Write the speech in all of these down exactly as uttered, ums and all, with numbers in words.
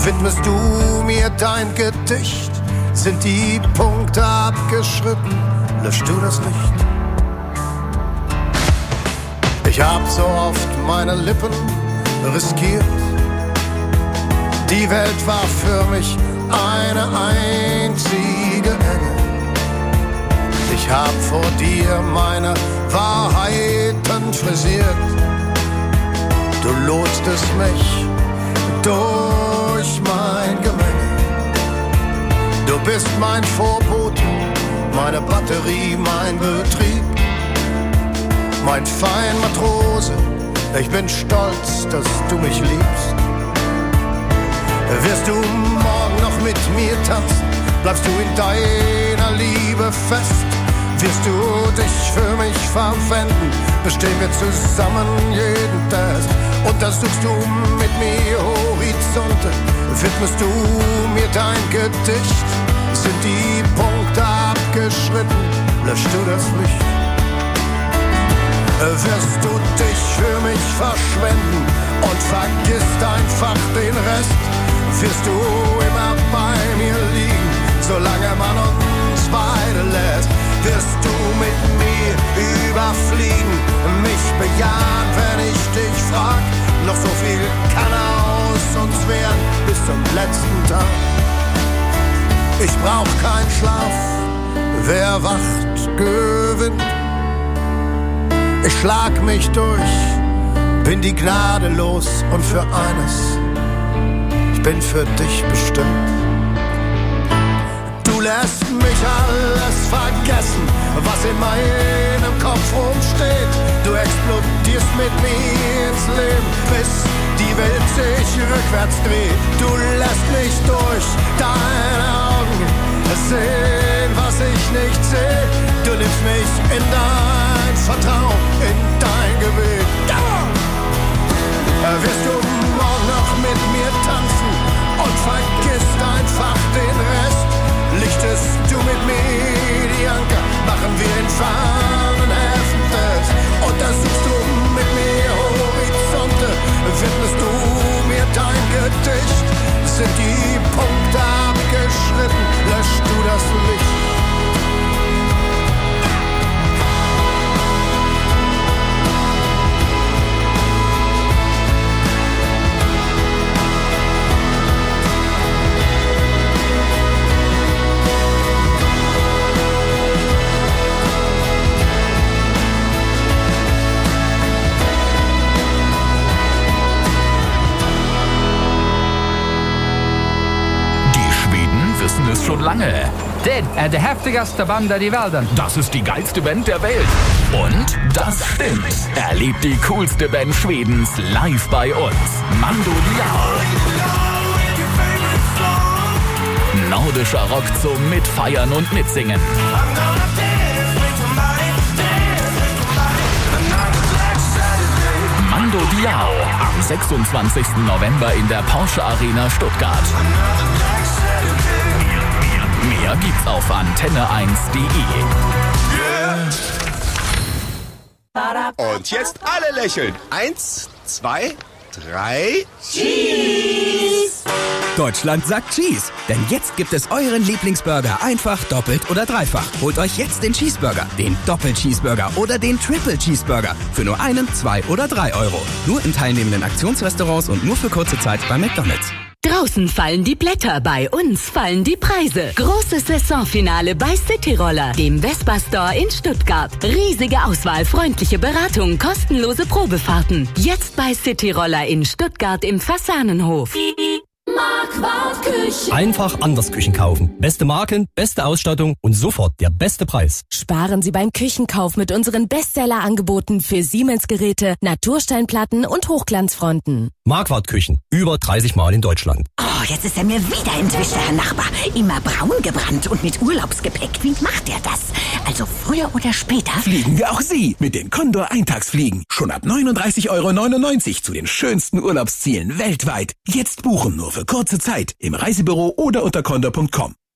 widmest du mir dein Gedicht? Sind die Punkte abgeschritten? Löschst du das Licht? Ich hab so oft meine Lippen riskiert. Die Welt war für mich eine einzige Enge. Ich hab vor dir meine Wahrheiten frisiert. Du lotstest mich durch mein Gemenge. Du bist mein Vorbote, meine Batterie, mein Betrieb, mein Feinmatrose. Ich bin stolz, dass du mich liebst. Wirst du morgen noch mit mir tanzen? Bleibst du in deiner Liebe fest? Wirst du dich für mich verwenden? Bestehen wir zusammen jeden Test? Untersuchst du mit mir Horizonte? Widmest du mir dein Gedicht? Sind die Punkte abgeschritten? Löschst du das Licht? Wirst du dich für mich verschwenden und vergisst einfach den Rest? Wirst du immer bei mir liegen, solange man uns beide lässt? Wirst du mit mir überfliegen, mich bejahen, wenn ich dich frag? Noch so viel kann aus uns werden bis zum letzten Tag. Ich brauch keinen Schlaf, wer wacht, gewinnt. Ich schlag mich durch, bin die Gnade los und für eines, ich bin für dich bestimmt. Du lässt mich alles vergessen, was in meinem Kopf rumsteht. Du explodierst mit mir ins Leben, bis die Welt sich rückwärts dreht. Du lässt mich durch deine Augen sehen, was ich nicht sehe. Du nimmst mich in dein Vertrauen, in dein Gebet. Ja! Wirst du morgen noch mit mir tanzen und vergisst einfach den Rest? Lichtest du mit mir die Anker, machen wir in fernen Häfen fest. Untersuchst du mit mir Horizonte, widmest du mir dein Gedicht? Sind die Punkte abgeschritten, löschst du das Licht? Es schon lange. Det är det häftigaste bandet i världen. Das ist die geilste Band der Welt. Und das stimmt. Erlebt die coolste Band Schwedens live bei uns. Mando Diao. Nordischer Rock zum Mitfeiern und Mitsingen. Mando Diao am sechsundzwanzigsten November in der Porsche Arena Stuttgart. Mehr gibt's auf antenne eins punkt de. Und jetzt alle lächeln. Eins, zwei, drei. Cheese! Deutschland sagt Cheese, denn jetzt gibt es euren Lieblingsburger einfach doppelt oder dreifach. Holt euch jetzt den Cheeseburger, den Doppel-Cheeseburger oder den Triple-Cheeseburger für nur einen, zwei oder drei Euro. Nur in teilnehmenden Aktionsrestaurants und nur für kurze Zeit bei McDonald's. Draußen fallen die Blätter, bei uns fallen die Preise. Großes Saisonfinale bei Cityroller, dem Vespa Store in Stuttgart. Riesige Auswahl, freundliche Beratung, kostenlose Probefahrten. Jetzt bei Cityroller in Stuttgart im Fasanenhof. Marquardt Küchen. Einfach anders Küchen kaufen. Beste Marken, beste Ausstattung und sofort der beste Preis. Sparen Sie beim Küchenkauf mit unseren Bestseller-Angeboten für Siemens-Geräte, Natursteinplatten und Hochglanzfronten. Marquardt Küchen. Über dreißig Mal in Deutschland. Oh, jetzt ist er mir wieder entwischt, der Herr Nachbar. Immer braun gebrannt und mit Urlaubsgepäck. Wie macht er das? Also früher oder später... Fliegen wir auch Sie mit den Condor Eintagsfliegen. Schon ab neununddreißig Euro neunundneunzig zu den schönsten Urlaubszielen weltweit. Jetzt buchen nur für kurze Zeit im Reisebüro oder unter condor punkt com.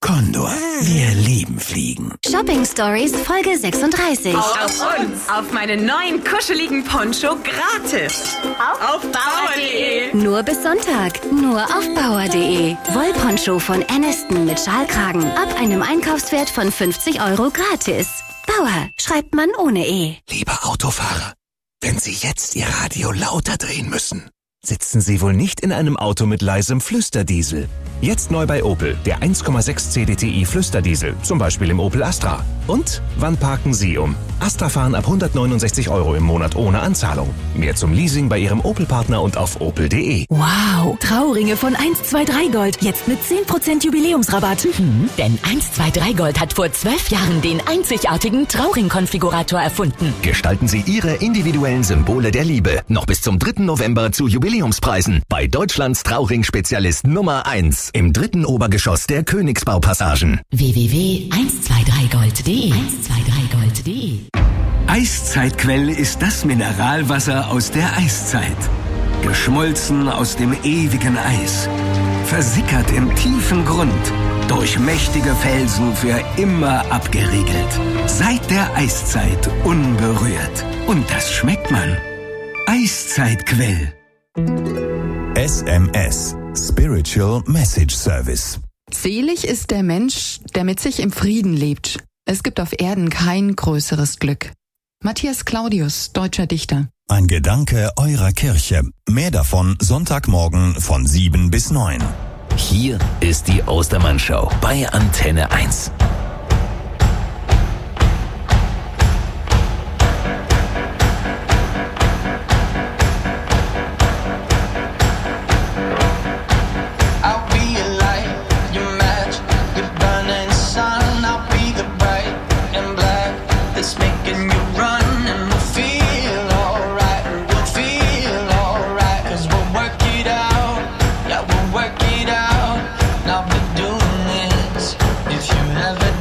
Condor, wir lieben Fliegen. Shopping Stories Folge sechsunddreißig. Auf uns, auf meinen neuen kuscheligen Poncho gratis. Auf, auf bauer punkt de. Nur bis Sonntag, nur auf bauer punkt de. Wollponcho von Aniston mit Schalkragen. Ab einem Einkaufswert von fünfzig Euro gratis. Bauer schreibt man ohne E. Lieber Autofahrer, wenn Sie jetzt Ihr Radio lauter drehen müssen, sitzen Sie wohl nicht in einem Auto mit leisem Flüsterdiesel. Jetzt neu bei Opel, der eins Komma sechs C D T I Flüsterdiesel, zum Beispiel im Opel Astra. Und wann parken Sie um? Astra fahren ab hundertneunundsechzig Euro im Monat ohne Anzahlung. Mehr zum Leasing bei Ihrem Opel-Partner und auf opel punkt de. Wow, Trauringe von eins zwei drei Gold, jetzt mit zehn Prozent Jubiläumsrabatt. Mhm, denn eins zwei drei Gold hat vor zwölf Jahren den einzigartigen Trauring-Konfigurator erfunden. Gestalten Sie Ihre individuellen Symbole der Liebe noch bis zum dritten November zu Jubiläumspreisen bei Deutschlands Trauring-Spezialist Nummer eins im dritten Obergeschoss der Königsbaupassagen. w w w punkt eins zwei drei gold punkt de eins zwei drei gold punkt de. Eiszeitquell ist das Mineralwasser aus der Eiszeit. Geschmolzen aus dem ewigen Eis. Versickert im tiefen Grund. Durch mächtige Felsen für immer abgeriegelt. Seit der Eiszeit unberührt. Und das schmeckt man. Eiszeitquell. S M S. Spiritual Message Service. Selig ist der Mensch, der mit sich im Frieden lebt. Es gibt auf Erden kein größeres Glück. Matthias Claudius, deutscher Dichter. Ein Gedanke eurer Kirche. Mehr davon Sonntagmorgen von sieben bis neun. Hier ist die Ostermann-Show bei Antenne eins. Now we're doing this. If you ever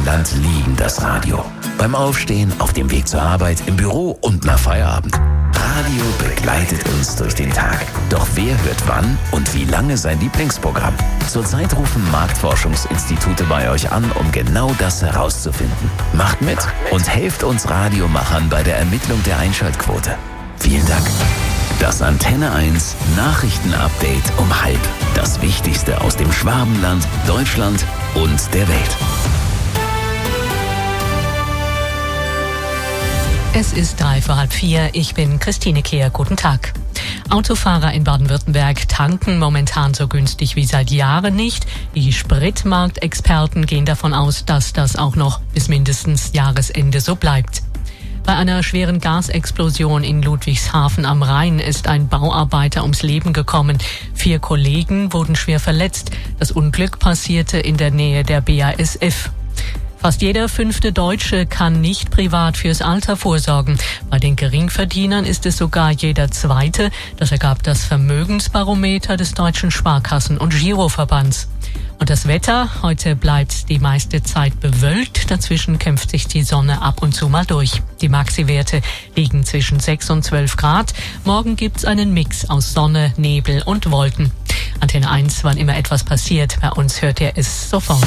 Land lieben das Radio. Beim Aufstehen, auf dem Weg zur Arbeit, im Büro und nach Feierabend. Radio begleitet uns durch den Tag. Doch wer hört wann und wie lange sein Lieblingsprogramm? Zurzeit rufen Marktforschungsinstitute bei euch an, um genau das herauszufinden. Macht mit und helft uns Radiomachern bei der Ermittlung der Einschaltquote. Vielen Dank. Das Antenne eins Nachrichtenupdate um halb. Das Wichtigste aus dem Schwabenland, Deutschland und der Welt. Es ist drei vor halb vier. Ich bin Christine Kehr. Guten Tag. Autofahrer in Baden-Württemberg tanken momentan so günstig wie seit Jahren nicht. Die Spritmarktexperten gehen davon aus, dass das auch noch bis mindestens Jahresende so bleibt. Bei einer schweren Gasexplosion in Ludwigshafen am Rhein ist ein Bauarbeiter ums Leben gekommen. Vier Kollegen wurden schwer verletzt. Das Unglück passierte in der Nähe der B A S F. Fast jeder fünfte Deutsche kann nicht privat fürs Alter vorsorgen. Bei den Geringverdienern ist es sogar jeder zweite. Das ergab das Vermögensbarometer des Deutschen Sparkassen- und Giroverbands. Und das Wetter? Heute bleibt die meiste Zeit bewölkt. Dazwischen kämpft sich die Sonne ab und zu mal durch. Die Maxi-Werte liegen zwischen sechs und zwölf Grad. Morgen gibt's einen Mix aus Sonne, Nebel und Wolken. Antenne eins, wann immer etwas passiert. Bei uns hört ihr es sofort.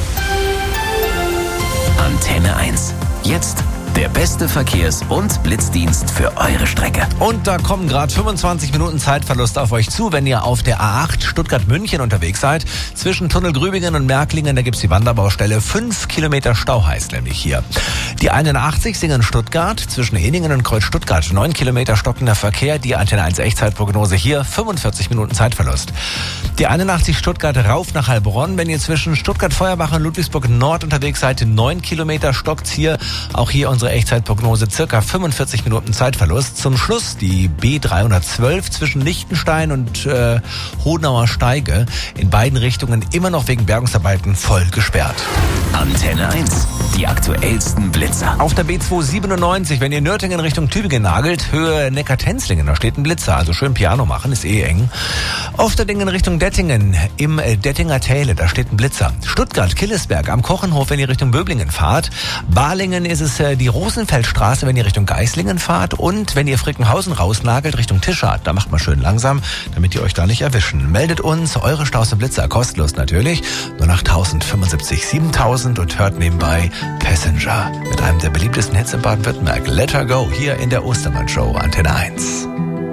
Antenne eins. Jetzt der beste Verkehrs- und Blitzdienst für eure Strecke. Und da kommen gerade fünfundzwanzig Minuten Zeitverlust auf euch zu, wenn ihr auf der A acht Stuttgart-München unterwegs seid. Zwischen Tunnel Grübingen und Märklingen, da gibt's die Wanderbaustelle. Fünf Kilometer Stau heißt nämlich hier. Die einundachtzig Singen-Stuttgart, zwischen Eningen und Kreuz-Stuttgart. Neun Kilometer stockender Verkehr. Die Antenne eins Echtzeitprognose hier. fünfundvierzig Minuten Zeitverlust. Die einundachtzig Stuttgart rauf nach Heilbronn. Wenn ihr zwischen Stuttgart-Feuerbach und Ludwigsburg-Nord unterwegs seid, neun Kilometer stockt's hier. Auch hier unsere Echtzeitprognose, circa fünfundvierzig Minuten Zeitverlust. Zum Schluss die B dreihundertzwölf zwischen Lichtenstein und äh, Hohenauer Steige. In beiden Richtungen immer noch wegen Bergungsarbeiten voll gesperrt. Antenne eins, die aktuellsten Blitzer. Auf der B zweihundertsiebenundneunzig, wenn ihr Nürtingen Richtung Tübingen nagelt, Höhe Neckar-Tenzlingen, da steht ein Blitzer. Also schön Piano machen, ist eh eng. Ofterdingen Richtung Dettingen, im Dettinger Täle, da steht ein Blitzer. Stuttgart-Killesberg am Kochenhof, wenn ihr Richtung Böblingen fahrt. Balingen ist es äh, die Rosenfeldstraße, wenn ihr Richtung Geislingen fahrt. Und wenn ihr Frickenhausen rausnagelt, Richtung Tischart, da macht man schön langsam, damit die euch da nicht erwischen. Meldet uns eure Staus und Blitzer, kostenlos natürlich, nur nach tausendfünfundsiebzig, siebentausend und hört nebenbei Passenger mit einem der beliebtesten Hits in Baden-Württemberg. Let Her Go, hier in der Ostermann-Show, Antenne eins.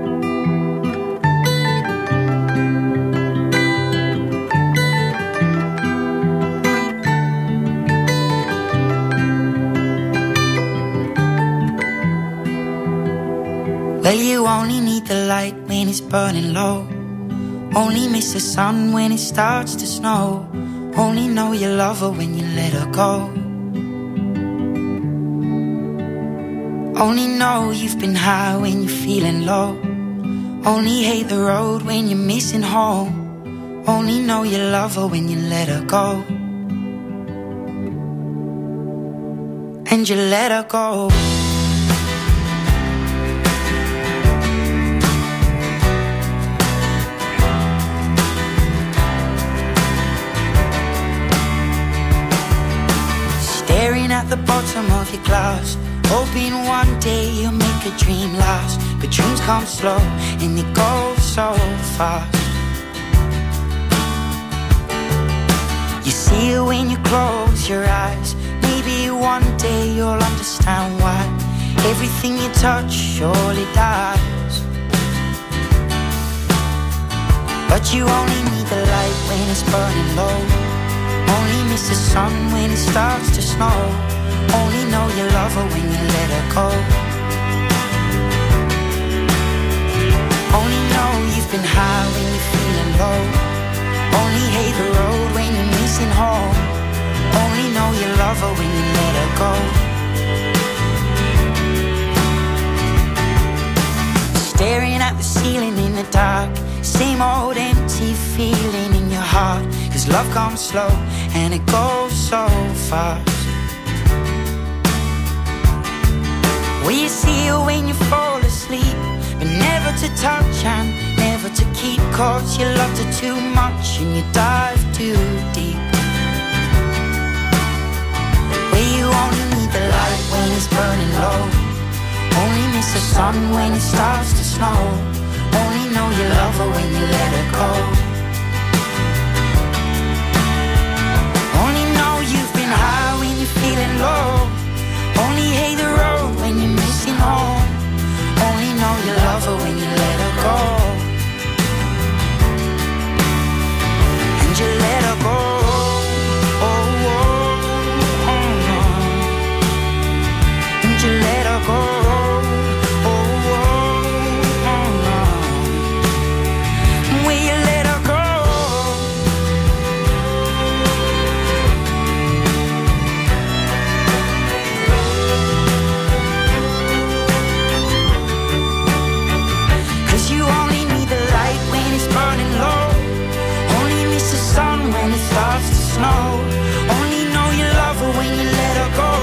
Well, you only need the light when it's burning low. Only miss the sun when it starts to snow. Only know you love her when you let her go. Only know you've been high when you're feeling low. Only hate the road when you're missing home. Only know you love her when you let her go. And you let her go. Staring at the bottom of your glass, hoping one day you'll make a dream last. But dreams come slow and they go so fast. You see it when you close your eyes. Maybe one day you'll understand why everything you touch surely dies. But you only need the light when it's burning low. Only miss the sun when it starts to snow. Only know you love her when you let her go. Only know you've been high when you're feeling low. Only hate the road when you're missing home. Only know you love her when you let her go. Staring at the ceiling in the dark, same old empty feeling in your heart. Cause love comes slow and it goes so fast. Well, you see her when you fall asleep, but never to touch and never to keep. Cause you loved her too much and you dive too deep. when it's burning low. Only miss the sun when it starts to snow. Only know you love her when you let her go. Only know you've been high when you're feeling low. Only hate the road when you're missing home. Only know you love her when you let her go. And you let her go. Oh, oh, oh, oh. And you let her go. Only know you love her when you let her go.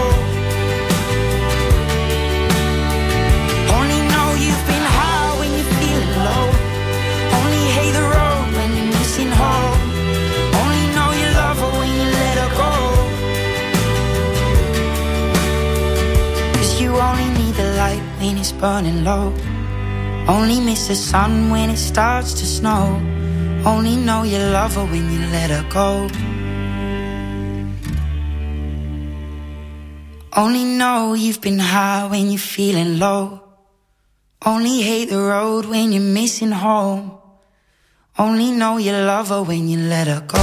Only know you've been high when you're feeling low. Only hate the road when you're missing home. Only know you love her when you let her go. 'Cause you only need the light when it's burning low. Only miss the sun when it starts to snow. Only know you love her when you let her go. Only know you've been high when you're feeling low. Only hate the road when you're missing home. Only know you love her when you let her go.